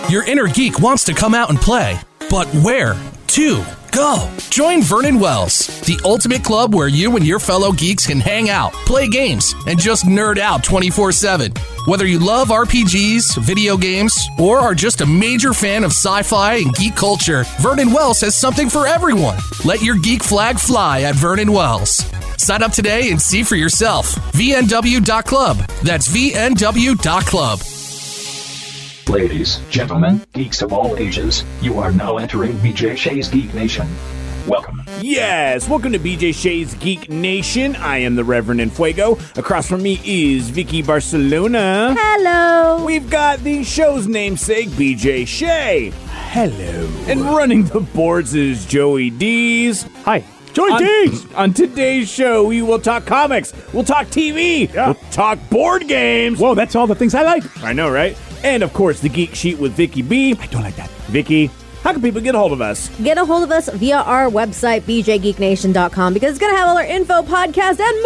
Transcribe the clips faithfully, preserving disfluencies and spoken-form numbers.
Your inner geek wants to come out and play, but where to go? Join Vernon Wells, the ultimate club where you and your fellow geeks can hang out, play games, and just nerd out twenty-four seven. Whether you love R P Gs, video games, or are just a major fan of sci-fi and geek culture, Vernon Wells has something for everyone. Let your geek flag fly at Vernon Wells. Sign up today and see for yourself. V N W dot club. That's V N W dot club. Ladies, gentlemen, geeks of all ages, you are now entering B J Shea's Geek Nation. Welcome. Yes, welcome to B J Shea's Geek Nation. I am the Reverend Enfuego. Across from me is Vicky Barcelona. Hello. We've got the show's namesake, B J Shea. Hello. And running the boards is Joey Dees. Hi. Joey on, Dees. On today's show, we will talk comics, we'll talk T V, yeah. we'll talk board games. Whoa, that's all the things I like. I know, right? And, of course, the Geek Sheet with Vicky B. I don't like that. Vicky, how can people get a hold of us? Get a hold of us via our website, b j geek nation dot com, because it's going to have all our info, podcast, and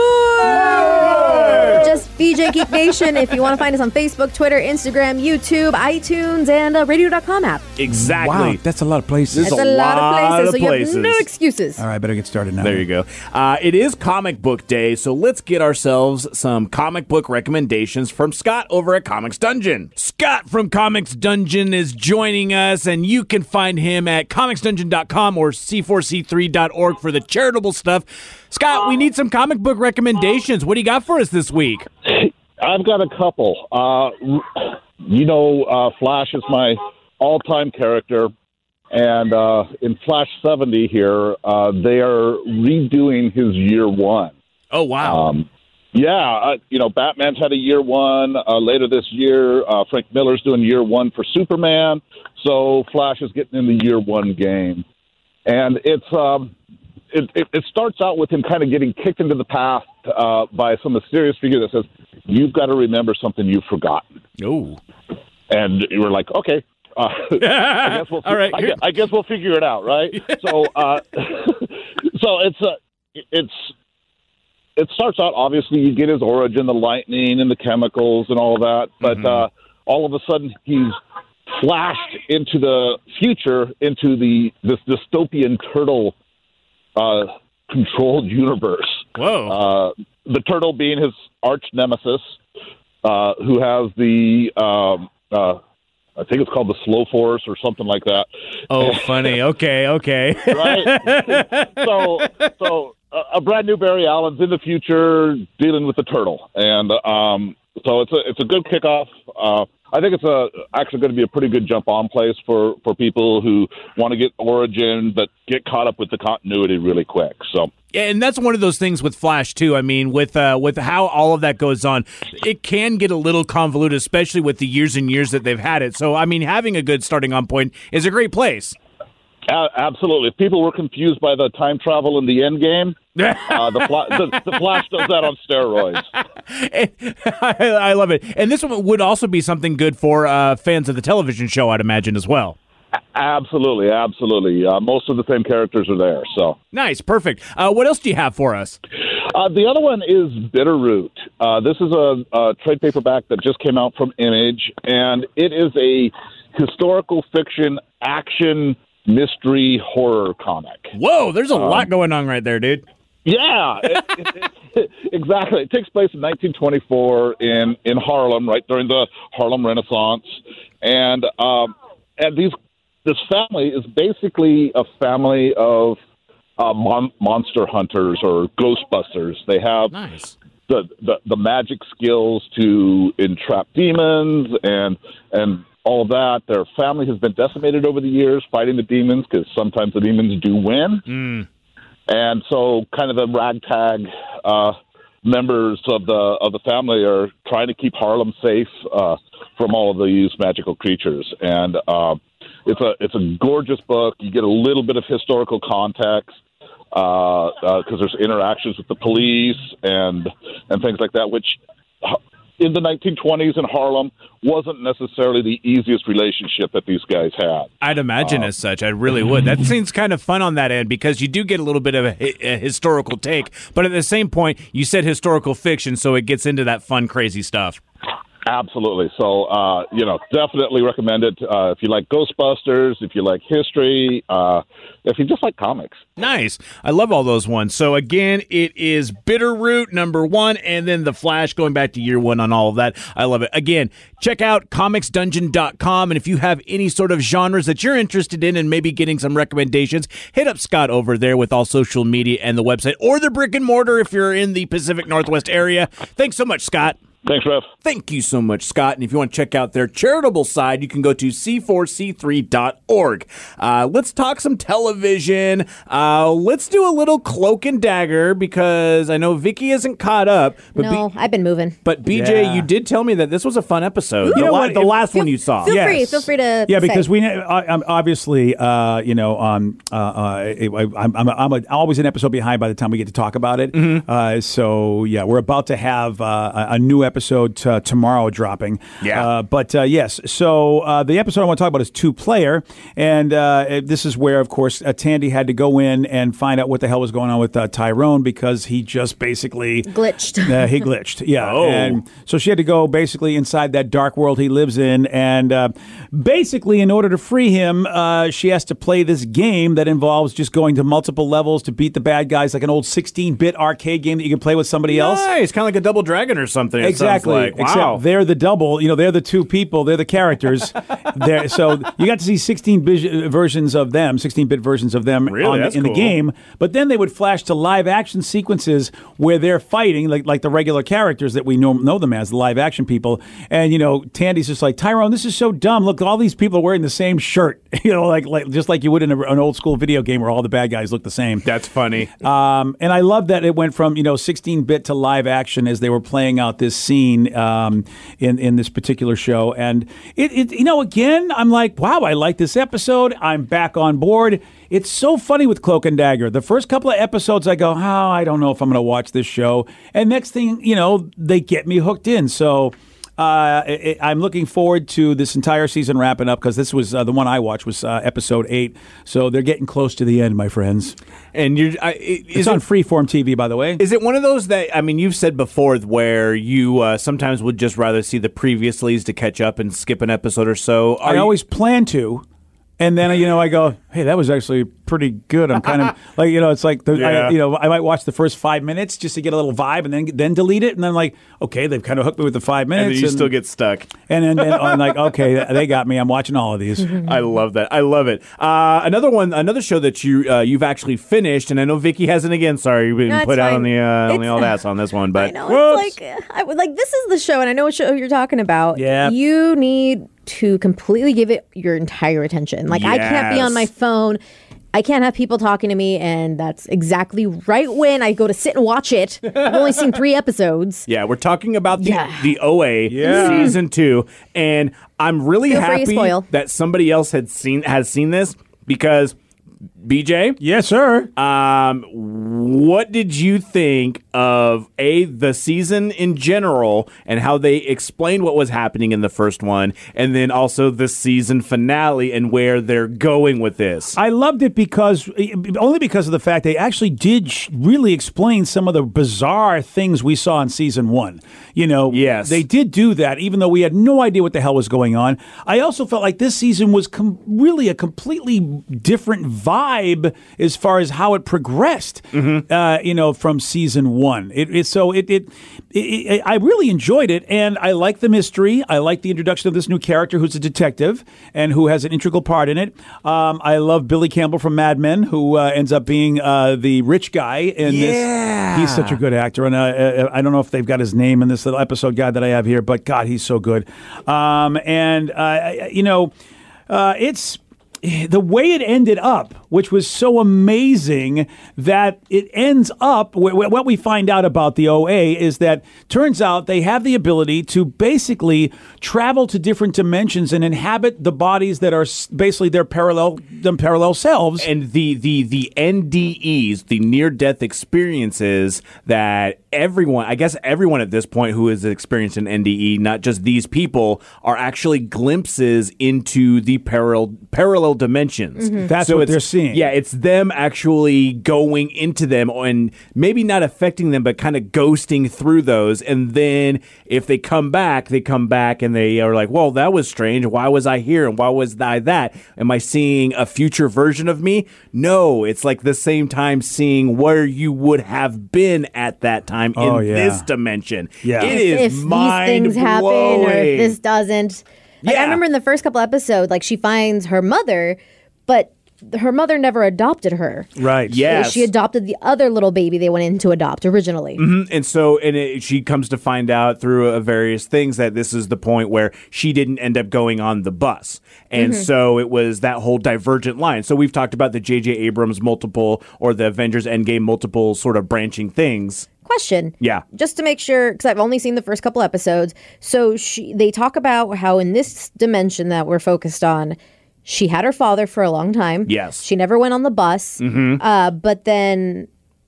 more! Just B J Geek Nation. If you want to find us on Facebook, Twitter, Instagram, YouTube, iTunes, and a radio dot com app. Exactly. Wow, that's a lot of places. There's It's a a lot, lot of places, of so places. you have no excuses. All right, better get started now. There you go. Uh, it is Comic Book Day, so let's get ourselves some comic book recommendations from Scott over at Comics Dungeon. Scott from Comics Dungeon is joining us, and you can find him at comics dungeon dot com or c four c three dot org for the charitable stuff. Scott, we need some comic book recommendations. What do you got for us this week? I've got a couple. Uh, you know, uh, Flash is my all-time character, and uh, in Flash seventy here, uh, they are redoing his year one. Oh, wow. Um, yeah, uh, you know, Batman's had a year one. Uh, later this year, uh, Frank Miller's doing year one for Superman, so Flash is getting in the year one game. And it's um, it, it, it starts out with him kind of getting kicked into the past uh, by some mysterious figure that says, you've got to remember something you've forgotten. Oh. And you were like, okay. Uh, I guess we'll. All right. I guess, I guess we'll figure it out, right? so, uh, so it's uh, it's it starts out obviously you get his origin, the lightning and the chemicals and all that, but mm-hmm. uh, all of a sudden he's flashed into the future, into the this dystopian turtle uh, controlled universe. Whoa! Uh, the turtle being his arch nemesis, uh, who has the. Um, uh, I think it's called the Slow Force or something like that. Oh, funny. Okay, okay. Right? So, so uh, a brand new Barry Allen's in the future dealing with the turtle, and um, so it's a it's a good kickoff. Uh, I think it's a actually going to be a pretty good jump on place for, for people who want to get origin but get caught up with the continuity really quick. So. Yeah, and that's one of those things with Flash too. I mean, with uh, with how all of that goes on, it can get a little convoluted, especially with the years and years that they've had it. So, I mean, having a good starting on point is a great place. Uh, absolutely. If people were confused by the time travel in the end game, uh, the, Fla- the, the Flash does that on steroids. I, I love it. And this one would also be something good for uh, fans of the television show, I'd imagine, as well. Absolutely, absolutely. Uh, most of the same characters are there. So nice, perfect. Uh, what else do you have for us? Uh, the other one is Bitterroot. Uh, this is a, a trade paperback that just came out from Image, and it is a historical fiction action mystery horror comic. Whoa, there's a um, lot going on right there, dude. Yeah, it, it, it, exactly. It takes place in nineteen twenty-four in, in Harlem, right during the Harlem Renaissance, and um, and these. This family is basically a family of uh, mon- monster hunters or ghostbusters. They have nice. the, the the magic skills to entrap demons and and all of that. Their family has been decimated over the years fighting the demons because sometimes the demons do win. Mm. And so kind of the ragtag uh, members of the of the family are trying to keep Harlem safe uh, from all of these magical creatures. And uh, It's a it's a gorgeous book. You get a little bit of historical context because uh, uh, there's interactions with the police and and things like that, which in the nineteen twenties in Harlem wasn't necessarily the easiest relationship that these guys had. I'd imagine uh, as such. I really would. That seems kind of fun on that end because you do get a little bit of a, a historical take, but at the same point, you said historical fiction, so it gets into that fun, crazy stuff. Absolutely. So, uh, you know, definitely recommend it. Uh, if you like Ghostbusters, if you like history, uh, if you just like comics. Nice. I love all those ones. So, again, it is Bitterroot, number one, and then The Flash, going back to year one on all of that. I love it. Again, check out comics dungeon dot com, and if you have any sort of genres that you're interested in and maybe getting some recommendations, hit up Scott over there with all social media and the website, or the brick and mortar if you're in the Pacific Northwest area. Thanks so much, Scott. Thanks, Rev. Thank you so much, Scott. And if you want to check out their charitable side, you can go to c four c three dot org. Uh, let's talk some television. Uh, let's do a little Cloak and Dagger, because I know Vicky isn't caught up. But no, B- I've been moving. But B J, Yeah. you did tell me that this was a fun episode. You the know la- what? the It- last Feel, one you saw. Feel Yes. free. Feel free to Yeah, because say. we I, I'm obviously, uh, you know, um, uh, uh, I'm, I'm, I'm a, always an episode behind by the time we get to talk about it. Mm-hmm. Uh, so, yeah, we're about to have uh, a, a new episode t- tomorrow dropping. Yeah. Uh, but, uh, yes, so uh, the episode I want to talk about is two-player, and uh, this is where, of course, uh, Tandy had to go in and find out what the hell was going on with uh, Tyrone, because he just basically... glitched. Uh, he glitched, yeah. Oh. And so she had to go basically inside that dark world he lives in, and uh, basically, in order to free him, uh, she has to play this game that involves just going to multiple levels to beat the bad guys, like an old sixteen-bit arcade game that you can play with somebody else. Nice. Kind of like a Double Dragon or something. it sounds Exactly. like. Wow. Except they're the double. You know, they're the two people. They're the characters. they're, so you got to see sixteen-bit versions of them, sixteen-bit versions of them Really? on the- That's in cool. the game. But then they would flash to live-action sequences where they're fighting, like like the regular characters that we know, know them as, the live-action people. And, you know, Tandy's just like, Tyrone, this is so dumb. Look, all these people are wearing the same shirt. You know, like, like just like you would in a, an old-school video game where all the bad guys look the same. That's funny. Um, and I love that it went from, you know, sixteen-bit to live action as they were playing out this scene um, in in this particular show. And it, it, you know, again, I'm like, wow, I like this episode. I'm back on board. It's so funny with Cloak and Dagger. The first couple of episodes, I go, oh, I don't know if I'm going to watch this show. And next thing, you know, they get me hooked in. So. Uh, it, I'm looking forward to this entire season wrapping up, because this was uh, the one I watched was uh, episode eight. So they're getting close to the end, my friends. And you're, I, is It's on it, Freeform T V, by the way. Is it one of those that, I mean, you've said before where you uh, sometimes would just rather see the previous leads to catch up and skip an episode or so? Are I you- always plan to, and then you know I go, hey, that was actually pretty good. I'm kind of like, you know, it's like the, Yeah. I, you know I might watch the first five minutes just to get a little vibe, and then then delete it, and then I'm like, okay, they've kind of hooked me with the five minutes, and then you still get stuck. and then, then I'm like, okay, they got me. I'm watching all of these. I love that. I love it. Uh, another one, another show that you uh, you've actually finished, and I know Vicky hasn't again. Sorry, we No, didn't it's put out on fine. the uh, on the It's- old ass on this one, but I know. Whoops. It's like, uh, I would like, this is the show, and I know what show you're talking about. Yeah. You need to completely give it your entire attention. Like, I can't be on my Yes. phone. I can't have people talking to me, and that's exactly right when I go to sit and watch it. I've only seen three episodes. yeah, we're talking about the Yeah. the O A Yeah. season two, and I'm really Feel free to happy spoil. that somebody else had seen has seen this, because B J, Yes, sir. Um, what did you think of a the season in general and how they explained what was happening in the first one, and then also the season finale and where they're going with this? I loved it because only because of the fact they actually did sh- really explain some of the bizarre things we saw in season one. You know, Yes. they did do that, even though we had no idea what the hell was going on. I also felt like this season was com- really a completely different vibe as far as how it progressed. Uh, you know, from season one. It, it so it, it, it, it I really enjoyed it, and I like the mystery. I like the introduction of this new character who's a detective and who has an integral part in it. Um, I love Billy Campbell from Mad Men, who uh, ends up being uh, the rich guy in Yeah. this. He's such a good actor, and uh, uh, I don't know if they've got his name in this little episode guide that I have here, but God, he's so good. Um, and uh, you know, uh, it's. The way it ended up, which was so amazing that it ends up, wh- wh- what we find out about the O A is that turns out they have the ability to basically travel to different dimensions and inhabit the bodies that are s- basically their parallel, them parallel selves. And the the the N D Es, the near death experiences that everyone, I guess everyone at this point who has experienced an N D E, not just these people, are actually glimpses into the parallel parallel dimensions. That's So what it's- they're seeing. seeing. Yeah, it's them actually going into them and maybe not affecting them, but kind of ghosting through those. And then if they come back, they come back and they are like, well, that was strange. Why was I here? And why was I that? Am I seeing a future version of me? No, it's like the same time seeing where you would have been at that time Oh, in yeah. this dimension. Yeah. It if, is if mind these things happen blowing. or if this doesn't. Like, Yeah. I remember in the first couple episodes, like she finds her mother, but her mother never adopted her. Right. Yes. She adopted the other little baby they went in to adopt originally. Mhm. And so, and it, she comes to find out through uh, various things that this is the point where she didn't end up going on the bus. And Mm-hmm. so it was that whole divergent line. So we've talked about the J J Abrams multiple or the Avengers Endgame multiple sort of branching things. Question. Yeah. Just to make sure, because I've only seen the first couple episodes. So she, they talk about how in this dimension that we're focused on, she had her father for a long time. Yes. She never went on the bus. Mm-hmm. Uh, but then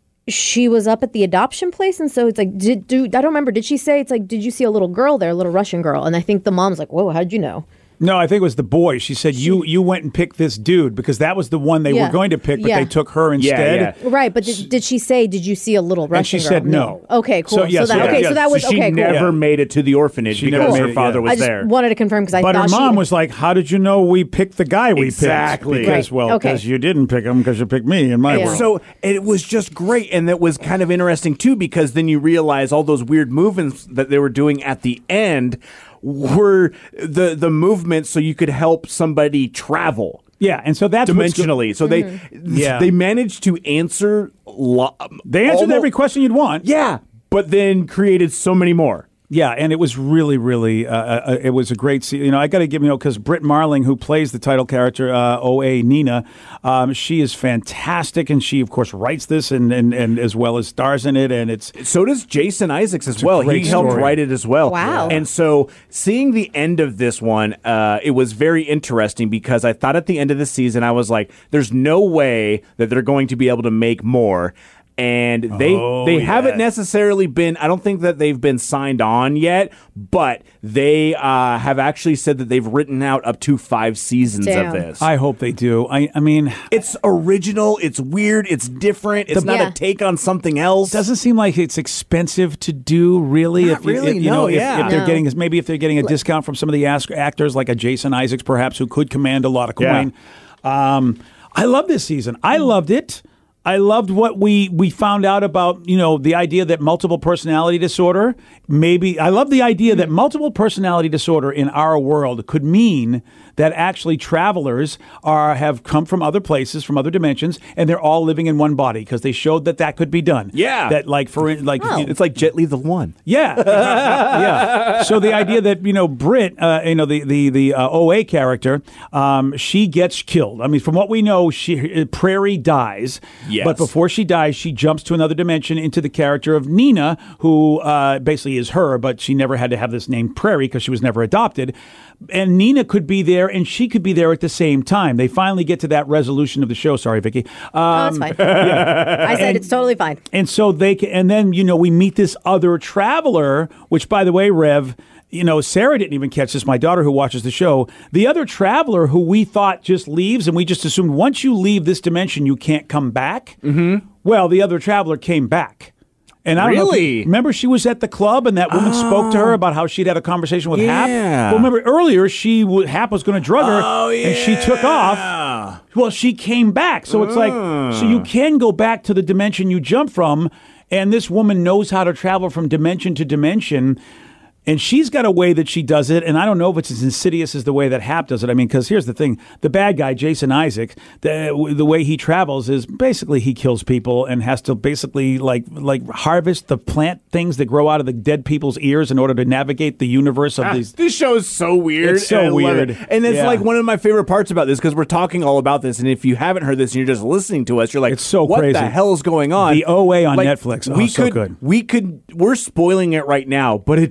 she was up at the adoption place. And so it's like, did, do, I don't remember. Did she say, it's like, did you see a little girl there, a little Russian girl? And I think the mom's like, whoa, how'd you know? No, I think it was the boy. She said, you you went and picked this dude because that was the one they Yeah. were going to pick, but Yeah. they took her instead. yeah. Right. But did, did she say, did you see a little Russian And she girl? said no. Okay, cool. So, yeah, so, so that, yeah, okay, yeah. so that was, so she okay, cool. never Yeah. made it to the orphanage She because never her made it, father yeah. was I just there. wanted to confirm because I But her thought mom she was like, how did you know we picked the guy we Exactly. picked? Because, Right. well, Okay. because you didn't pick him because you picked me in my Yeah. world. So it was just great, and that was kind of interesting too, because then you realize all those weird movements that they were doing at the end were the the movements so you could help somebody travel yeah, and so that's what's good. dimensionally. So Mm-hmm. they Yeah. they managed to answer. Lo- They answered almo- every question you'd want. Yeah, but then created so many more. Yeah, and it was really, really, uh, uh, it was a great scene. You know, I got to give, you know, because Britt Marling, who plays the title character, uh, O A Nina, um, she is fantastic, and she, of course, writes this and, and, and as well as stars in it, and it's So does Jason Isaacs as well. He great helped story. write it as well. Wow. And so seeing the end of this one, uh, it was very interesting because I thought at the end of the season, I was like, there's no way that they're going to be able to make more. And they Oh, they yeah. haven't necessarily been, I don't think that they've been signed on yet, but they uh, have actually said that they've written out up to five seasons Damn. of this. I hope they do. I, I mean, it's original, it's weird, it's different, it's not Yeah. a take on something else. doesn't seem like it's expensive to do, really. Not if you, really, if, you no, know, if, yeah. if they're No. getting maybe if they're getting a discount from some of the as- actors, like a Jason Isaacs, perhaps, who could command a lot of Yeah. coin. Um, I love this season. I loved it. I loved what we we found out about, you know, the idea that multiple personality disorder, maybe, I love the idea that multiple personality disorder in our world could mean that actually travelers are have come from other places, from other dimensions, and they're all living in one body because they showed that that could be done. Yeah. That like, for like, Oh. It's like Jet Li the One. yeah, yeah. So the idea that you know Britt, uh, you know the the the uh, O A character, um, she gets killed. I mean, from what we know, she uh, Prairie dies. Yes. But before she dies, she jumps to another dimension into the character of Nina, who uh, basically is her, but she never had to have this name Prairie because she was never adopted. And Nina could be there, and she could be there at the same time. They finally get to that resolution of the show. Sorry, Vicky. Oh, Um, that's fine. I said it's totally fine. and so they can, and then, you know, we meet this other traveler, which, by the way, Rev, you know, Sarah didn't even catch this, my daughter who watches the show. The other traveler who we thought just leaves, and we just assumed once you leave this dimension, you can't come back. Mm-hmm. Well, the other traveler came back. And I don't know if Really? you- remember she was at the club and that woman spoke to her about how she'd had a conversation with Hap? Yeah. Well, remember earlier, she w- Hap was going to drug her, Oh, and she took off. Well, she came back. So it's like, so you can go back to the dimension you jumped from, and this woman knows how to travel from dimension to dimension. And she's got a way that she does it, and I don't know if it's as insidious as the way that Hap does it. I mean, because here's the thing. The bad guy, Jason Isaac, the, the way he travels is basically he kills people and has to basically like like harvest the plant things that grow out of the dead people's ears in order to navigate the universe of these. This show is so weird. It's so and I love weird. it. And it's Yeah. like one of my favorite parts about this because we're talking all about this. And if you haven't heard this and you're just listening to us, you're like, It's so what crazy. the hell is going on? The O A on Like, Netflix. Oh, we so could, good. We could, we're spoiling it right now, but it doesn't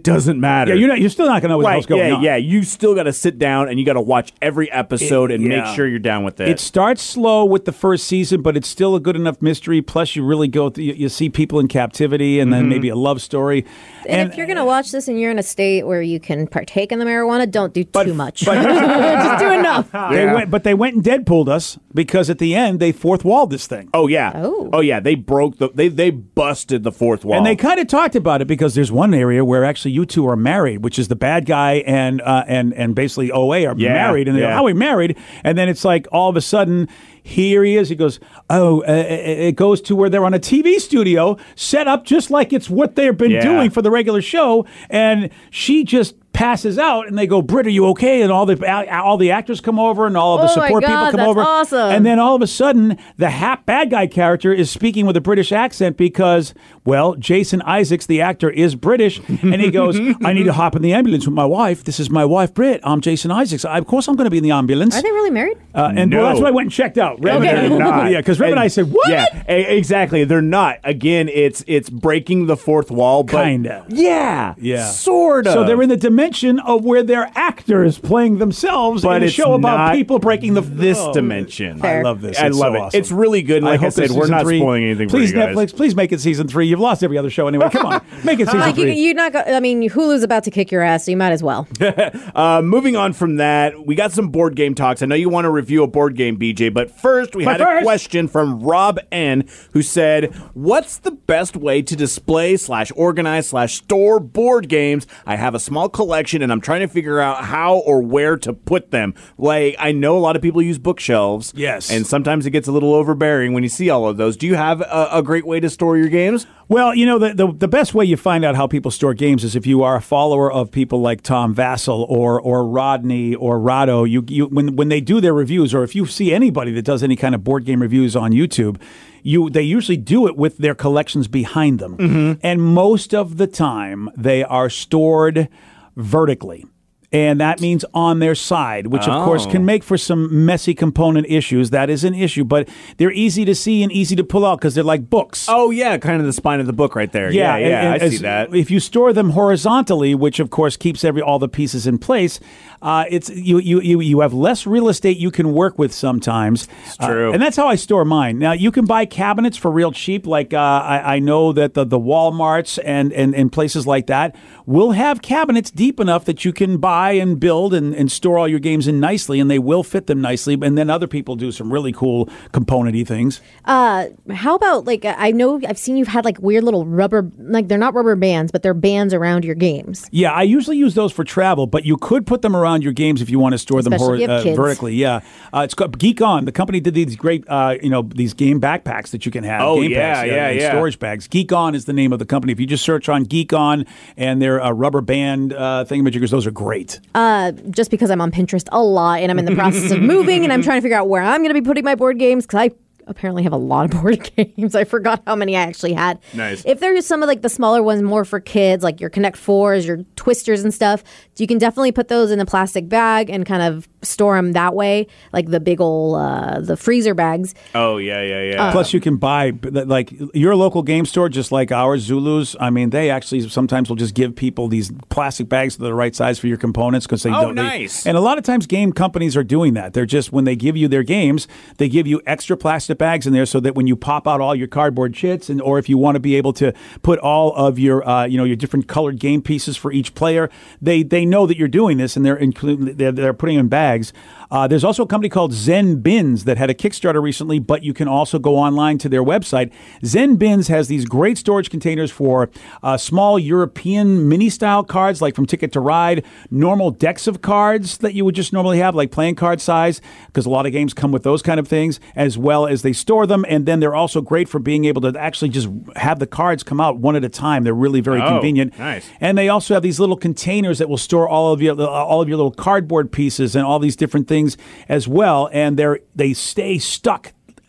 matter. Yeah, you're not. You're still not going to know what the Right, hell's going yeah, on. yeah. You still got to sit down and you got to watch every episode It- and yeah. make sure you're down with it. It starts slow with the first season, but it's still a good enough mystery. Plus, you really go. Through, you, you see people in captivity, and Mm-hmm. then maybe a love story. And, if you're going to watch this and you're in a state where you can partake in the marijuana, don't do But- too much. but- Just do enough. They went, but they went and Deadpooled us because at the end they fourth walled this thing. oh yeah. Oh. yeah. They broke the. They they busted the fourth wall. And they kind of talked about it because there's one area where actually you two are married, which is the bad guy and uh, and and basically O A are Yeah, married, and they yeah. go, "How are we married?" And then it's like all of a sudden. Here he is. He goes, oh, uh, it goes to where they're on a T V studio set up just like it's what they've been Yeah. doing for the regular show. And she just passes out and they go, Britt, are you okay? And all the all the actors come over and all of the Oh my support people God, come that's over. awesome. And then all of a sudden, the hap bad guy character is speaking with a British accent because, well, Jason Isaacs, the actor, is British. And he goes, I need to hop in the ambulance with my wife. This is my wife, Britt. I'm Jason Isaacs. I, of course I'm going to be in the ambulance. Are they really married? Uh, and well, No. that's why I went and checked out. Rev Okay. and- They're not. Yeah, because Rev and I said, what? Yeah, e- exactly. They're not. Again, it's it's breaking the fourth wall. But Kinda. Yeah. Yeah. Sort of. So they're in the dimension of where they're actors playing themselves But in a it's show about not people breaking the this oh, dimension. I love this. I It's love so it. awesome. It's really good. I Like I, hope said, this we're season not three- spoiling anything Please, for you guys. Netflix, please make it season three. You've lost every other show anyway. Come on, make it season Like you, three. you're not. Go, I mean, Hulu's about to kick your ass, so you might as well. Uh, moving on from that, we got some board game talks. I know you want to review a board game, B J, but first we But had a first- question from Rob N, who said, "What's the best way to display slash organize slash store board games? I have a small collection, and I'm trying to figure out how or where to put them. Like, I know a lot of people use bookshelves, Yes. and sometimes it gets a little overbearing when you see all of those. Do you have a, a great way to store your games?" Well, you know, the, the the best way you find out how people store games is if you are a follower of people like Tom Vassell or or Rodney or Rado. You you when when they do their reviews, or if you see anybody that does any kind of board game reviews on YouTube, you they usually do it with their collections behind them, Mm-hmm. and most of the time they are stored vertically. And that means on their side, which of course Oh. can make for some messy component issues. That is an issue, but they're easy to see and easy to pull out because they're like books. Oh, yeah, kind of the spine of the book right there. Yeah, yeah, and- and I see as- that. If you store them horizontally, which of course keeps every all the pieces in place, uh, it's you, you you you have less real estate you can work with sometimes. It's true. and that's how I store mine. Now you can buy cabinets for real cheap. Like uh, I, I know that the the WalMarts and, and and places like that will have cabinets deep enough that you can buy and build and, and store all your games in nicely, and they will fit them nicely. And then other people do some really cool component-y things. Uh, how about like I know I've seen you've had like weird little rubber, like they're not rubber bands, but they're bands around your games. Yeah, I usually use those for travel, but you could put them around your games if you want to store them Especially if you have uh, kids. vertically. Yeah, uh, it's called Geek On. The company did these great, uh, you know, these game backpacks that you can have. Oh, game yeah, packs, yeah, and yeah. storage bags. Geek On is the name of the company. If you just search on Geek On and their uh, rubber band uh, thingamajiggers, those are great. Uh, just because I'm on Pinterest a lot and I'm in the process of moving and I'm trying to figure out where I'm going to be putting my board games because I apparently have a lot of board games. I forgot how many I actually had. Nice. If there's some of like the smaller ones more for kids, like your Connect Fours, your Twisters and stuff, you can definitely put those in a plastic bag and kind of store them that way, like the big old uh, the freezer bags. Oh, yeah, yeah, yeah. Plus, you can buy like your local game store, just like ours, Zulu's. I mean, they actually sometimes will just give people these plastic bags that are the right size for your components because they Oh, don't. they- nice. and a lot of times, game companies are doing that. They're just when they give you their games, they give you extra plastic bags in there so that when you pop out all your cardboard chits, and or if you want to be able to put all of your uh, you know your different colored game pieces for each player, they they know that you're doing this and they're including they're, they're putting in bags. Uh, there's also a company called Zen Bins that had a Kickstarter recently, but you can also go online to their website. Zen Bins has these great storage containers for uh, small European mini-style cards, like from Ticket to Ride, normal decks of cards that you would just normally have, like playing card size, because a lot of games come with those kind of things, as well as they store them, and then they're also great for being able to actually just have the cards come out one at a time. They're really very Oh, convenient. nice. And they also have these little containers that will store all of your all of your little cardboard pieces and all these different things as well, and they're they stay stuck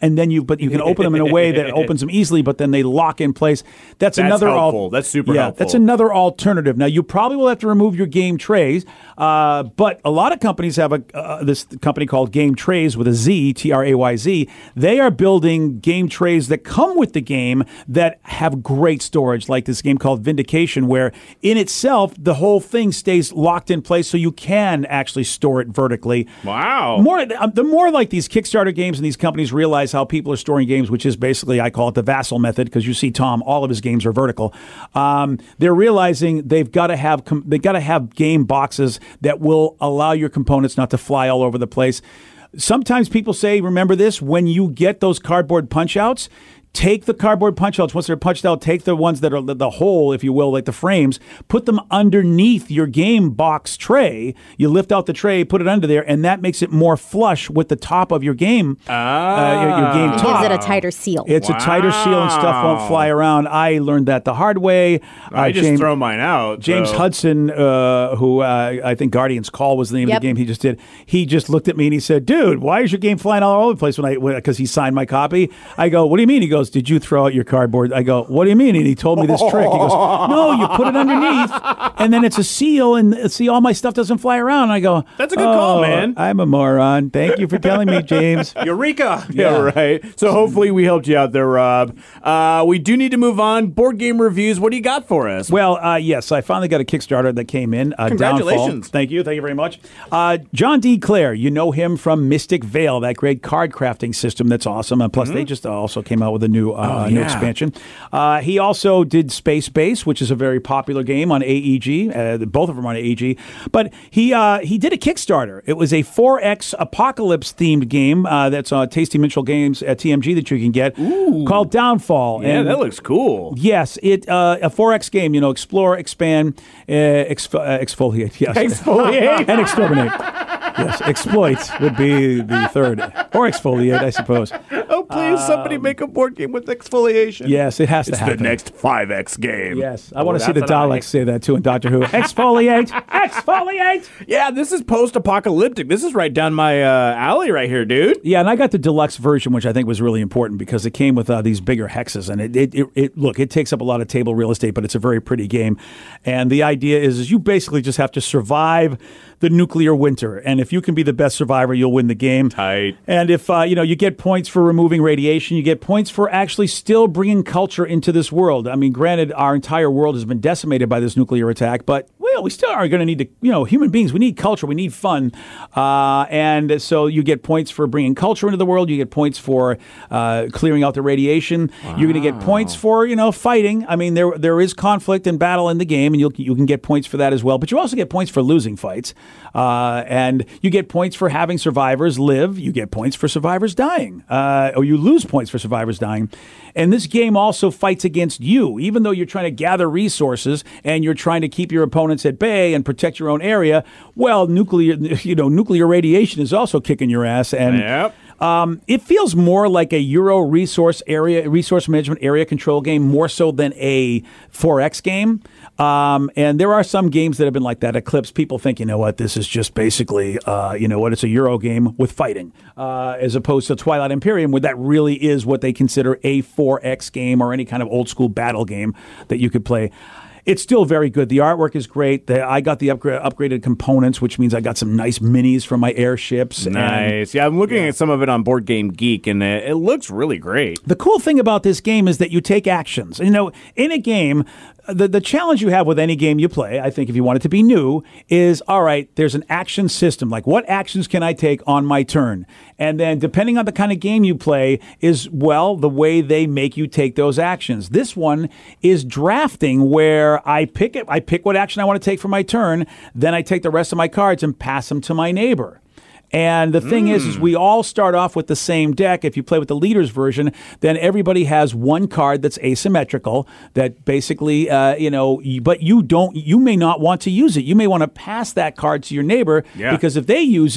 and then you but you can open them in a way that opens them easily, but then they lock in place. That's, That's another helpful. Al- That's super yeah, helpful. That's another alternative. Now you probably will have to remove your game trays, uh, but a lot of companies have a uh, this company called Game Trays with a Z, T R A Y Z. They are building game trays that come with the game that have great storage, like this game called Vindication, where in itself the whole thing stays locked in place, so you can actually store it vertically. Wow. More the more like these Kickstarter games and these companies realize how people are storing games, which is basically, I call it the Vassal method, because you see Tom, all of his games are vertical. Um, they're realizing they've got to have com- they've got to have game boxes that will allow your components not to fly all over the place. Sometimes people say, remember this, when you get those cardboard punch outs, take the cardboard punch outs. Once they're punched out, take the ones that are the, the hole, if you will, like the frames, put them underneath your game box tray. You lift out the tray, put it under there, and that makes it more flush with the top of your game. Ah. Uh, your, your game It top. gives it a tighter seal. It's wow. a tighter seal and stuff won't fly around. I learned that the hard way. I uh, just James, throw mine out. James so. Hudson, uh, who uh, I think Guardian's Call was the name Yep. of the game he just did, he just looked at me and he said, dude, why is your game flying all over the place? When I Because he signed my copy. I go, what do you mean? He goes, did you throw out your cardboard? I go, what do you mean? And he told me this trick. He goes, no, you put it underneath, and then it's a seal, and see, all my stuff doesn't fly around. And I go, That's a good oh, call, man. I'm a moron. Thank you for telling me, James. Eureka! Yeah. Yeah, right. So hopefully we helped you out there, Rob. Uh, we do need to move on. Board game reviews. What do you got for us? Well, uh, yes, I finally got a Kickstarter that came in. Uh, Congratulations. Downfall. Thank you. Thank you very much. Uh, John D. Clare, you know him from Mystic Vale, that great card crafting system that's awesome. And plus, mm-hmm. they just also came out with a new, uh, oh, new yeah. expansion. Uh, he also did Space Base, which is a very popular game on A E G. Uh, both of them are on A E G. But he uh, he did a Kickstarter. It was a four X apocalypse-themed game uh, that's on Tasty Mitchell Games at T M G that you can get Ooh. called Downfall. Yeah, and that looks cool. Yes, it uh, a four X game. You know, explore, expand, uh, exf- uh, exfoliate. Yes, Exfoliate and exterminate. Yes, exploit would be the third, or exfoliate, I suppose. Oh, please, somebody make a board game with exfoliation. Yes, it has It's to happen. the next five X game. Yes, I Oh, want to see the that's what I Daleks like. say that too in Doctor Who. Exfoliate, exfoliate. Yeah, this is post-apocalyptic. This is right down my uh, alley right here, dude. Yeah, and I got the deluxe version, which I think was really important because it came with uh, these bigger hexes, and it, it, it, it look, it takes up a lot of table real estate, but it's a very pretty game. And the idea is, is you basically just have to survive the nuclear winter, and if you can be the best survivor, you'll win the game. Tight. And if uh, you know, you get points for removing radiation, you get points for actually still bringing culture into this world. I mean, granted, our entire world has been decimated by this nuclear attack, but well, we still are going to need to, you know, human beings, we need culture, we need fun. Uh, and so you get points for bringing culture into the world, you get points for uh, clearing out the radiation, wow. You're going to get points for, you know, fighting. I mean, there there is conflict and battle in the game, and you'll, you can get points for that as well, but you also get points for losing fights. Uh, and you get points for having survivors live, you get points for survivors dying, uh, or you lose points for survivors dying. And this game also fights against you, even though you're trying to gather resources and you're trying to keep your opponents at bay and protect your own area. Well, nuclear, you know, nuclear radiation is also kicking your ass, and Yep. Um, it feels more like a Euro resource area, resource management area control game, more so than a four X game. Um, and there are some games that have been like that. Eclipse, people think, you know what, this is just basically, uh, you know what, it's a Euro game with fighting, uh, as opposed to Twilight Imperium, where that really is what they consider a four X game or any kind of old school battle game that you could play. It's still very good. The artwork is great. The, I got the upgra- upgraded components, which means I got some nice minis from my airships. Nice. And, yeah, I'm looking yeah. at some of it on Board Game Geek, and it, it looks really great. The cool thing about this game is that you take actions. You know, in a game, the, the challenge you have with any game you play, I think if you want it to be new, is, all right, there's an action system. Like, what actions can I take on my turn? And then depending on the kind of game you play is, well, the way they make you take those actions. This one is drafting, where I pick it, I pick what action I want to take for my turn, then I take the rest of my cards and pass them to my neighbor. And the thing mm. is, is we all start off with the same deck. If you play with the leader's version, then everybody has one card that's asymmetrical that basically, uh, you know, but you don't, you may not want to use it. You may want to pass that card to your neighbor, yeah. because if they use it,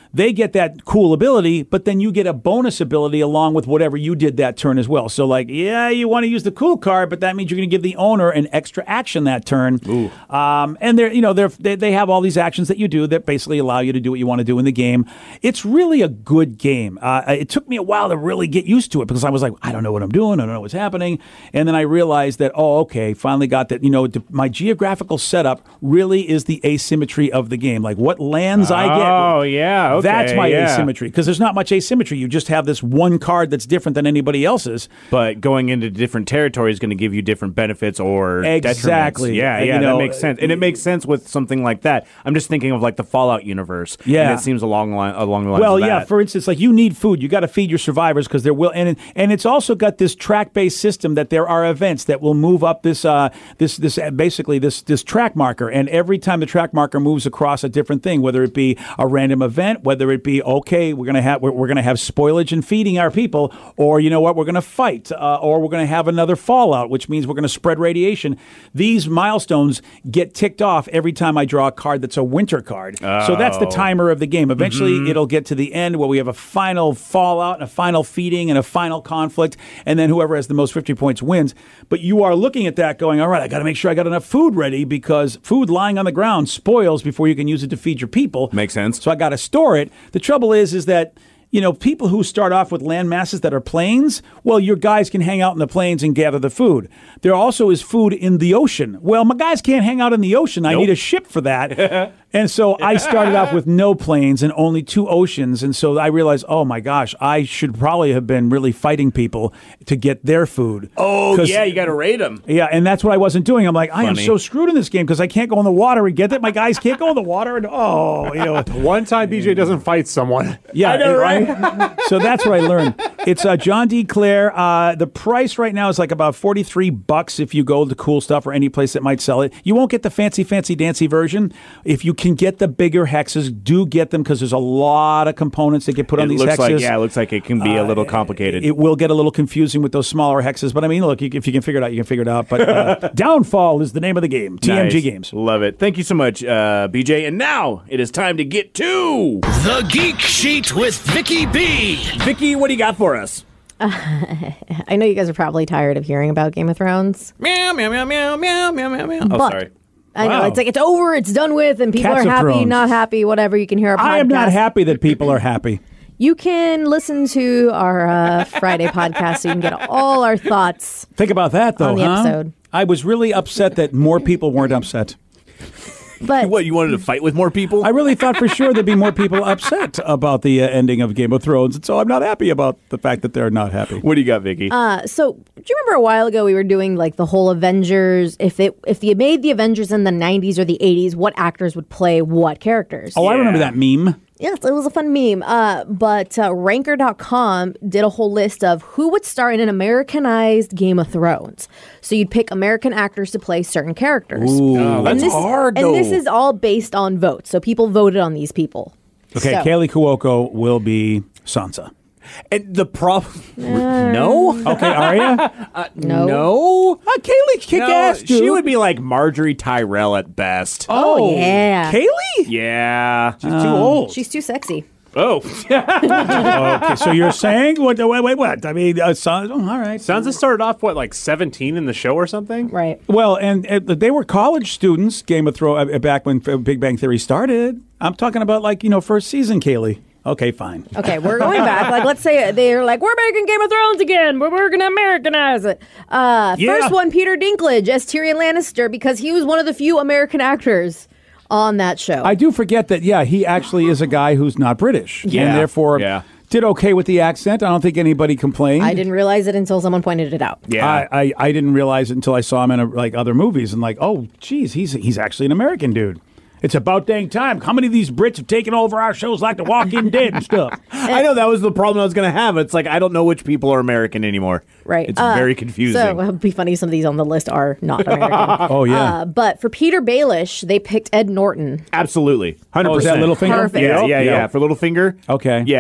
they get that cool ability, but then you get a bonus ability along with whatever you did that turn as well. So, like, yeah, you want to use the cool card, but that means you're going to give the owner an extra action that turn. Ooh. Um, and they're, you know, they're, they they have all these actions that you do that basically allow you to do what you want to do in the game. It's really a good game. Uh, it took me a while to really get used to it because I was like, I don't know what I'm doing. I don't know what's happening. And then I realized that, oh, okay, finally got that, you know, my geographical setup really is the asymmetry of the game. Like what lands I get. Oh, yeah. Okay, that's my yeah. asymmetry because there's not much asymmetry. You just have this one card that's different than anybody else's. But going into different territory is going to give you different benefits or exactly. detriments. Yeah, And, yeah, you know, that makes sense. And it makes sense with something like that. I'm just thinking of like the Fallout universe. Yeah. And it seems along, line, along the lines Well, of that. yeah, for instance, like you need food. You got to feed your survivors because there will, and and it's also got this track-based system that there are events that will move up this uh this this uh, basically this this track marker, and every time the track marker moves across a different thing, whether it be a random event, whether it be okay, we're gonna have we're, we're gonna have spoilage and feeding our people, or you know what, we're gonna fight, uh, or we're gonna have another fallout, which means we're gonna spread radiation. These milestones get ticked off every time I draw a card that's a winter card. Oh. So that's the timer of the game. Eventually, mm-hmm. it'll get to the end where we have a final fallout and a final feeding and a final conflict, and then whoever has the most fifty points wins. But you are looking at that going, all right, I got to make sure I got enough food ready because food lying on the ground spoils before you can use it to feed your people. Makes sense. So I got to store it. The trouble is, is that you know, people who start off with land masses that are plains, well, your guys can hang out in the plains and gather the food. There also is food in the ocean. Well, my guys can't hang out in the ocean. I nope. need a ship for that. And so I started off with no plains and only two oceans. And so I realized, oh, my gosh, I should probably have been really fighting people to get their food. Oh, yeah, you got to raid them. Yeah, and that's what I wasn't doing. I'm like, I Funny. am so screwed in this game because I can't go in the water and get it. My guys can't go in the water. And oh, you know. One time B J doesn't fight someone. Yeah, I know, right? So that's what I learned. It's uh, John D. Clare. Uh, the price right now is like about forty-three bucks if you go to Cool Stuff or any place that might sell it. You won't get the fancy, fancy, dancy version. If you can get the bigger hexes, do get them because there's a lot of components that get put it on these looks hexes. Like, yeah, it looks like it can be a little complicated. Uh, it will get a little confusing with those smaller hexes. But I mean, look, if you can figure it out, you can figure it out. But uh, Downfall is the name of the game. T M G Nice. Games. Love it. Thank you so much, uh, B J. And now it is time to get to The Geek Sheet with Vicky B. Vicky, what do you got for us? Uh, I know you guys are probably tired of hearing about Game of Thrones. Meow, meow, meow, meow, meow, meow, meow, meow. Oh, But- sorry. I know, Wow. it's like it's over, it's done with, and people Cats are of happy, Thrones. not happy, whatever. You can hear our podcast. I am not happy that people are happy. You can listen to our uh, Friday podcast so you can get all our thoughts. Think about that, though, On the huh? episode. I was really upset that more people weren't upset. But What, you wanted to fight with more people? I really thought for sure there'd be more people upset about the uh, ending of Game of Thrones, and so I'm not happy about the fact that they're not happy. What do you got, Vicky? Uh, so, do you remember a while ago we were doing like the whole Avengers? If it if they made the Avengers in the nineties or the eighties, what actors would play what characters? Oh, I remember that meme. Yes, it was a fun meme. Uh, but uh, Ranker dot com did a whole list of who would star in an Americanized Game of Thrones. So you'd pick American actors to play certain characters. Ooh. Oh, that's and this, hard, And though. this is all based on votes. So people voted on these people. Okay, So- Kaylee Cuoco will be Sansa. And the problem... no? Okay, Arya? Uh, No. No? Uh, Kaylee kick No, ass, dude. she would be like Marjorie Tyrell at best. Oh, yeah. Kaylee? Yeah. She's too old. She's too sexy. Oh. Okay, so you're saying what? Wait, wait, what? I mean, uh, Sansa. Oh, all right. Sansa started off, what, like seventeen in the show or something? Right. Well, and, and they were college students. Game of Thrones uh, back when Big Bang Theory started. I'm talking about like you know first season Kaylee. Okay, fine. Okay, we're going back. Like, let's say they're like, we're making Game of Thrones again. We're, we're going to Americanize it. Uh, Yeah. First one, Peter Dinklage as Tyrion Lannister, because he was one of the few American actors on that show. I do forget that. Yeah, he actually is a guy who's not British, Yeah. and therefore Yeah. did okay with the accent. I don't think anybody complained. I didn't realize it until someone pointed it out. Yeah. I, I, I didn't realize it until I saw him in a, like other movies and like, oh, geez, he's he's actually an American dude. It's about dang time. How many of these Brits have taken over our shows like The Walking Dead and stuff? I know that was the problem I was going to have. It's like I don't know which people are American anymore. Right. It's Uh, very confusing. So it'd be funny some of these on the list are not American. Oh, yeah. Uh, but for Peter Baelish, they picked Ed Norton. Absolutely. one hundred percent. Oh, is that Littlefinger? Perfect. Yeah, yeah, yeah, Yeah. For Littlefinger? Okay. Yeah.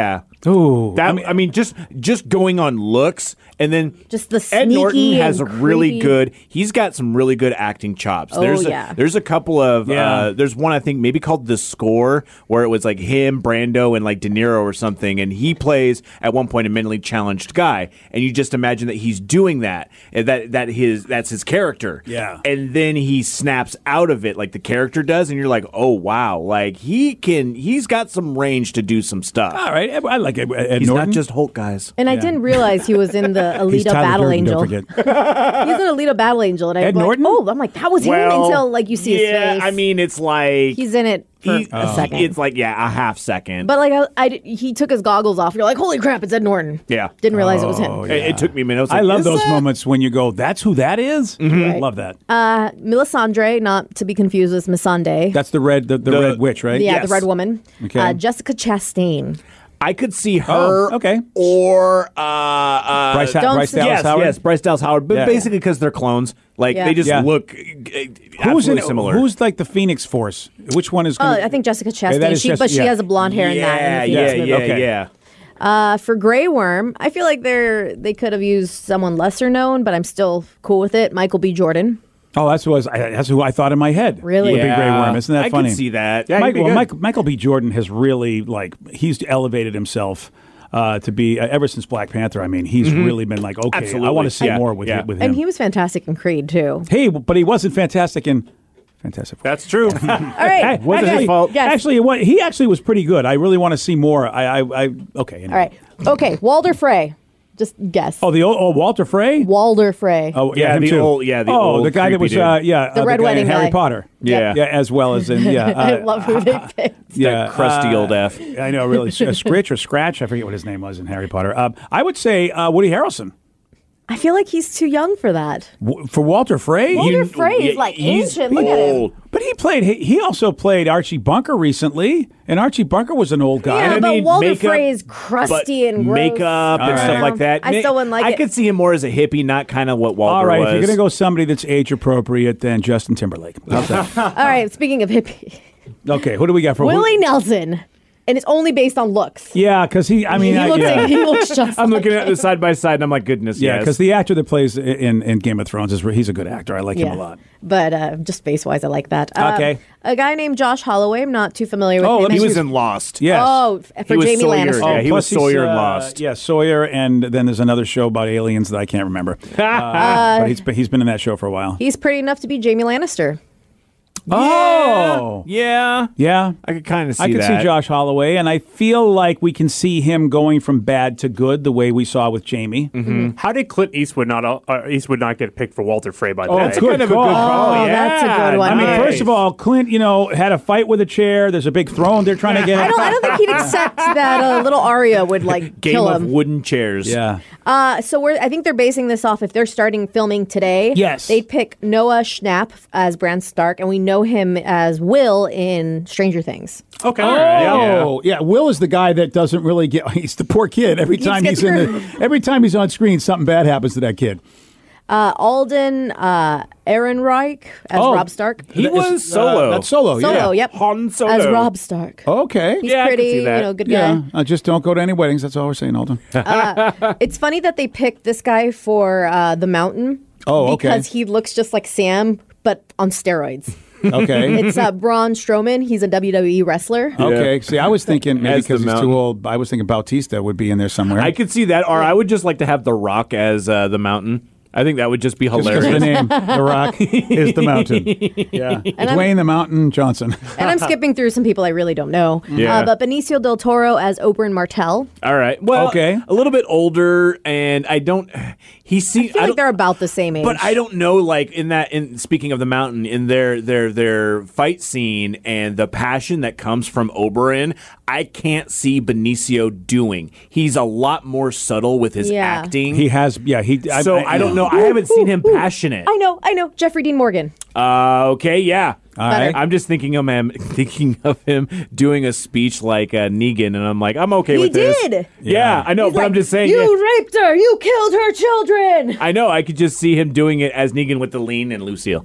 Ooh, That, I I mean, mean, just just going on looks, and then Just the Ed Norton sneaky has a and really creepy- good. He's got some really good acting chops. Oh, there's a, yeah. There's a couple of. Yeah. Uh, there's one I think maybe called The Score, where it was like him, Brando, and like De Niro or something, and he plays at one point a mentally challenged guy, and you just imagine that he's doing that, and that that his that's his character. Yeah. And then he snaps out of it like the character does, and you're like, oh wow, like he can. He's got some range to do some stuff. all right. I like Ed, Ed He's Norton. not just Hulk, guys. And I didn't realize he was in the He's Alita Tyler Battle Durden, Angel. don't He's forget. an Alita Battle Angel, and I'm Ed like, Norton? oh, I'm like, that was him until like you see his yeah, face. I mean, it's like he's in it for he- a second. It's like yeah, a half second. but like, I, I did- he took his goggles off. You're like, holy crap, it's Ed Norton. Yeah. Didn't realize it was him. Oh, It, it took me a minute. I, was I like, love is those that- moments when you go, "That's who that is?" Right. Love that. Uh, Melisandre, not to be confused with Missandei. That's the red, the, the, The- red witch, right? yeah, yes. the red woman. Okay. Uh, Jessica Chastain. I could see Oh, her. okay. Or uh, uh, Bryce, Don't Bryce say- Dallas yes, Howard. yes, Bryce Dallas Howard. But Yeah. basically because they're clones, like Yeah. they just Yeah. look uh, Who's in absolutely similar. Who's like the Phoenix Force? Which one is? Oh, Gonna, I think Jessica Chastain. that is she, just- but she yeah. has a blonde hair in that. yeah, In the yeah, Phoenix yeah, movie. Okay. yeah. Uh, for Grey Worm, I feel like they're they could have used someone lesser known, but I'm still cool with it. Michael B. Jordan. Oh, that's who I was. I, that's who I thought in my head. Really? Would be Grey Worm. Isn't that I funny? could see that. Yeah, he'd be Michael, well, good. Michael, Michael B. Jordan has really like he's elevated himself uh, to be uh, ever since Black Panther. I mean, he's really been like, okay, I Absolutely. want to see Yeah, more with yeah. with him. And he was fantastic in Creed, too. hey, but he wasn't fantastic in Fantastic Four. That's true. All right. Was it his actually, fault? Yes. Actually, what, he actually was pretty good. I really want to see more. I, I, I okay. Anyway. All right. Okay. Walder Frey. Just guess. Oh, the old, oh Walter Frey. Walder Frey. Oh, Yeah, him the too. old- yeah, the oh, old the guy that was, creepy uh, dude. yeah, The uh, Red guy in Wedding Harry guy. Potter. Yeah. yeah, as well as in yeah. I uh, love who they picked. yeah, crusty uh, old F. I know, really. Uh, Scritch or Scratch? I forget what his name was in Harry Potter. Um, I would say uh, Woody Harrelson. I feel like he's too young for that. W- for Walter Frey. Walter You- Frey is yeah, like he's ancient. Look at him. old. But he played. He, he also played Archie Bunker recently, and Archie Bunker was an old guy. Yeah, I but mean, Walter makeup, Frey is crusty but and gross. makeup and All stuff right. like that. I May- still wouldn't like I it. could see him more as a hippie, not kind of what Walter All right, was. if you're gonna go somebody that's age appropriate, then Justin Timberlake. How's that? All right. Speaking of hippie, Okay, who do we got for Willie Nelson, and it's only based on looks. Yeah, because he. I mean, he I, looks. yeah. He looks just. I'm like looking at this side by side, and I'm like, goodness, Yeah, yes. because the actor that plays in, in Game of Thrones is he's a good actor. I like him a lot. But uh, just face wise, I like that. Uh, Okay. A guy named Josh Holloway. I'm not too familiar with Oh, him. let me he see was his- in Lost. Yes. Oh, for He was Jamie Sawyer, Lannister. yeah, he was plus he's, Sawyer in uh, Lost. Yeah, Sawyer, and then there's another show about aliens that I can't remember. Uh, but he's been, he's been in that show for a while. He's pretty enough to be Jamie Lannister. Oh, Yeah. yeah. I could kind of see I can that. see Josh Holloway, and I feel like we can see him going from bad to good, the way we saw with Jamie. Mm-hmm. How did Clint Eastwood not uh, Eastwood not get picked for Walter Frey by the Oh, way? it's good kind of a call. good call. Oh, yeah. that's a good one. I mean, Nice. first of all, Clint, you know, had a fight with a chair. There's a big throne they're trying to get. I don't. I don't think he'd accept that uh, little Arya would like Game kill of him. wooden chairs. Yeah. Uh, so we're. I think they're basing this off. If they're starting filming today, Yes. they'd pick Noah Schnapp as Bran Stark, and we know him as Will in Stranger Things. Okay. all right, yeah. Oh, yeah. Will is the guy that doesn't really get. He's the poor kid. Every time gets he's in the, every time he's on screen, something bad happens to that kid. Uh, Alden uh, Ehrenreich as Oh, Rob Stark. He Is- was Solo. Uh, that's Solo. Solo, yeah. yep. Han Solo. As Rob Stark. Okay. He's Yeah, I can pretty, see that. you know, good Yeah. guy. Uh, just don't go to any weddings. That's all we're saying, Alden. It's funny that they picked this guy for uh, The Mountain. Oh, okay. Because he looks just like Sam, but on steroids. Okay. It's uh, Braun Strowman. He's a W W E wrestler. Okay. See, I was thinking maybe As the because he's Mountain. too old. I was thinking Bautista would be in there somewhere. I could see that, or I would just like to have The Rock as uh, the Mountain. I think that would just be Just 'cause the hilarious. name, The Rock, is the Mountain. Yeah. Dwayne the Mountain Johnson. And I'm skipping through some people I really don't know. Yeah. Uh, but Benicio del Toro as Oberyn Martell. All right. Well, Okay. a little bit older, and I don't. He seems. I feel like they're about the same age. But I don't know, like in that. In speaking of the Mountain, in their their their fight scene and the passion that comes from Oberyn, I can't see Benicio doing. He's a lot more subtle with his Yeah. acting. He has, yeah. He. so I, don't know. I haven't seen him passionate. I know, I know. Jeffrey Dean Morgan. Uh, okay, yeah. All right. I'm just thinking of him, thinking of him doing a speech like uh, Negan, and I'm like, I'm okay He with this. did. Yeah, I know, He's but like, I'm just saying. You yeah. raped her. You killed her children. I know. I could just see him doing it as Negan with the lean and Lucille.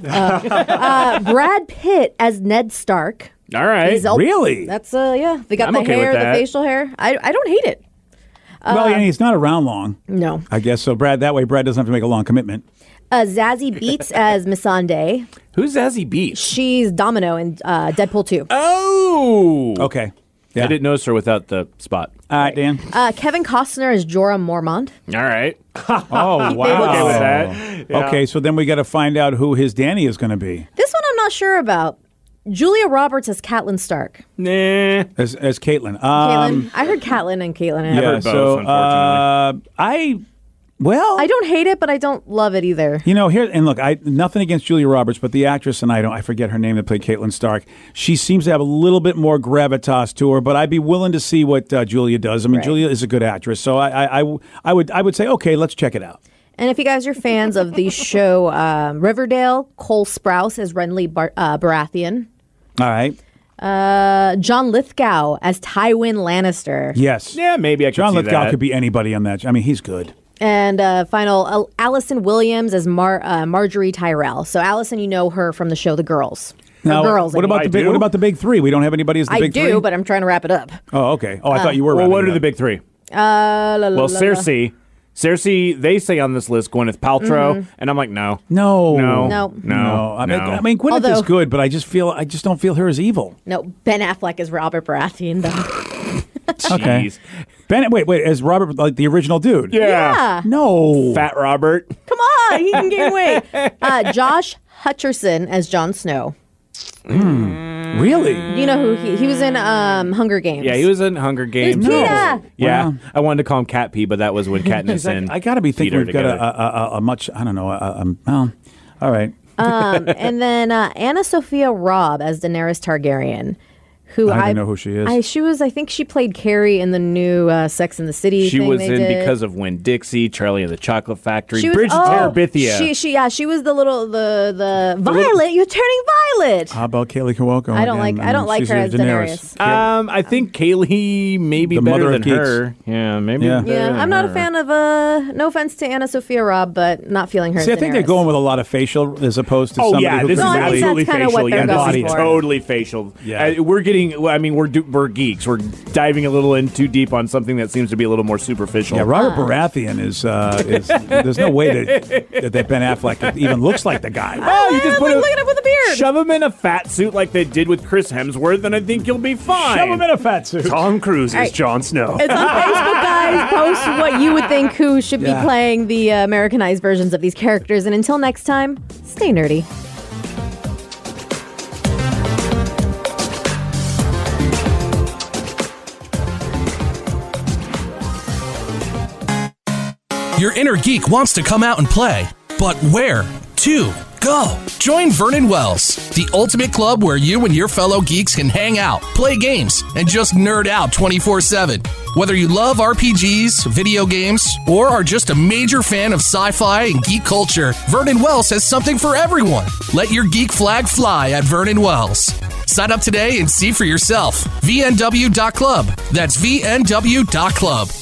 Uh, Brad Pitt as Ned Stark. All right. He's all- Really? That's uh yeah. They got I'm the okay hair, with the that. facial hair. I I don't hate it. well, and he's not around long. No. I guess so. Brad, that way, Brad doesn't have to make a long commitment. Uh, Zazie Beetz as Missandei. Who's Zazie Beetz? She's Domino in uh, Deadpool two. Oh! Okay. Yeah. I didn't notice her without the spot. All right, Dan. Uh, Kevin Costner as Jorah Mormont. All right. Oh, wow. Okay with that. Yeah. Okay, so then we got to find out who his Danny is going to be. This one I'm not sure about. Julia Roberts as Catelyn Stark. Nah. As, as Caitlin. Um, Caitlin. I heard Catelyn and Caitlin. Yeah, heard both, so uh, unfortunately. I, well, I don't hate it, but I don't love it either. you know, here and look, I nothing against Julia Roberts, but the actress and I don't, I forget her name that played Caitlin Stark. She seems to have a little bit more gravitas to her, but I'd be willing to see what uh, Julia does. I mean, Right. Julia is a good actress, so I, I, I, I would, I would say, okay, let's check it out. And if you guys are fans of the show um, Riverdale, Cole Sprouse as Renly Bar- uh, Baratheon. All right. Uh, John Lithgow as Tywin Lannister. Yes. Yeah, maybe I could John see Lithgow that. could be anybody on that. I mean, he's good. And uh, final, uh, Allison Williams as Mar- uh, Marjorie Tyrell. So Allison, you know her from the show The Girls. Or Now, Girls. what I mean. about the big? do? What about the big three? We don't have anybody as the I big do, three. but I'm trying to wrap it up. Oh, okay. Oh, I thought you were. Well, wrapping what it are the up. big three? Uh, la, la, Well, la, la. Cersei. Cersei, they say on this list Gwyneth Paltrow, and I'm like, no. No. No. No. No. No. I mean, no. I mean, Gwyneth Although- is good, but I just feel I just don't feel her as evil. No, Ben Affleck as Robert Baratheon, though. Okay. Jeez. Ben, wait, wait, as Robert, like the original dude. Yeah. Yeah. No. Fat Robert. Come on, he can gain weight. Uh, Josh Hutcherson as Jon Snow. Really? You know who he? He was in um, Hunger Games. Yeah, he was in Hunger Games. Peter. No. Yeah, Wow. I wanted to call him Cat P, but that was when Katniss He's like, and I got to be thinking Peter we've got a, together. a, a, a much, I don't know, a, a, a, well, all right. Um, and then uh, Anna Sophia Robb as Daenerys Targaryen. Who I don't even know who she is. I, she was, I think she played Carrie in the new uh, Sex and the City. She thing was they in did. Because of Winn-Dixie, Charlie and the Chocolate Factory, She was, Bridge of oh, Terabithia. She, she, yeah, she was the little, the the Violet. You're turning Violet. How about Kaylee Cuoco? I don't like- again? I don't like she's her a as Daenerys. um, I think Kaylee may be The better mother than of geeks. her. Yeah, maybe. Yeah. better Yeah, than I'm not a her. fan of. Uh, no offense to Anna Sophia Robb, but not feeling her. See, as I think they're Daenerys. going with a lot of facial as opposed to Oh somebody yeah, who this could is No, I think really. absolutely that's kinda facial. what they're Yeah, this going is for. totally facial. Yeah. Uh, we're getting. I mean, we're do, we're geeks. We're diving a little in too deep on something that seems to be a little more superficial. Yeah, Robert Baratheon is, uh, is. There's no way that, that Ben Affleck even looks like the guy. Oh, you just Ah, put look, a, look at him with a beard. shove him in a fat suit like they did with Chris Hemsworth, and I think you'll be fine. Shove him in a fat suit. Tom Cruise right. is Jon Snow. It's on Facebook, guys. Post what you would think who should Yeah. be playing the uh, Americanized versions of these characters. And until next time, stay nerdy. Your inner geek wants to come out and play, but where to go? Join Vernon Wells, the ultimate club where you and your fellow geeks can hang out, play games, and just nerd out twenty-four seven. Whether you love R P Gs, video games, or are just a major fan of sci-fi and geek culture, Vernon Wells has something for everyone. Let your geek flag fly at Vernon Wells. Sign up today and see for yourself. V N W dot club. That's V N W dot club.